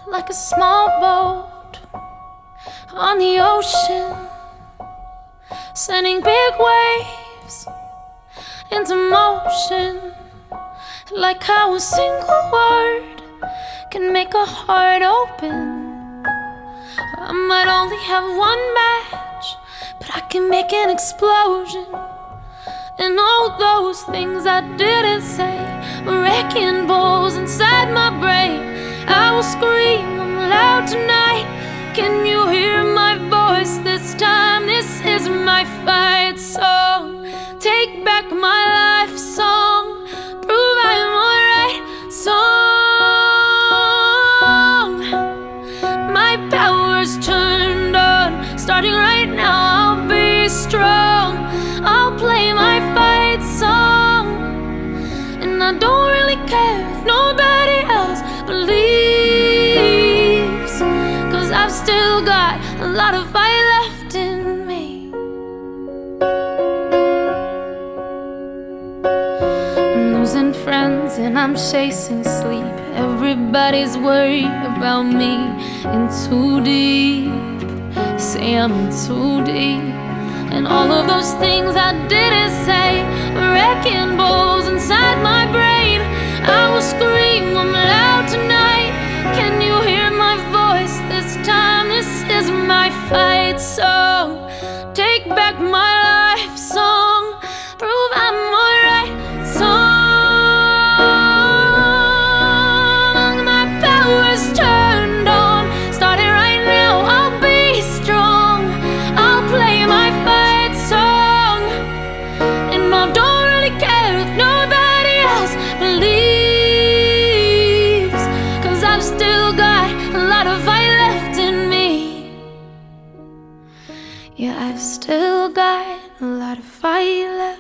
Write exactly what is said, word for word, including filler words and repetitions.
like a small boat on the ocean, sending big waves into motion. Like how a single word can make a heart open. I might only have one match, but I can make an explosion. And all those things I didn't say were wrecking balls inside my brain. I will scream them loud tonight. Can you hear my voice this time? This is my fight song. Take back my life song. Prove I'm alright song. My power's turned on. Starting right now, I'll be strong. I'll play my fight song. And I don't really care if nobody else believes, 'cause I've still got a lot of fight left in me. I'm losing friends and I'm chasing sleep. Everybody's worried about me. In too deep, say I'm in too deep. And all of those things I didn't say were wrecking balls inside my brain. I will scream them loud tonight. Can you hear my voice this time? This is my fight song. Take back my life song. Prove I'm alright song. My power's turned on. Starting right now, I'll be strong. I'll play my fight song. And I don't really care if nobody else believes, 'cause I've still got a lot of fight left in me. Yeah, I've still got a lot of fight left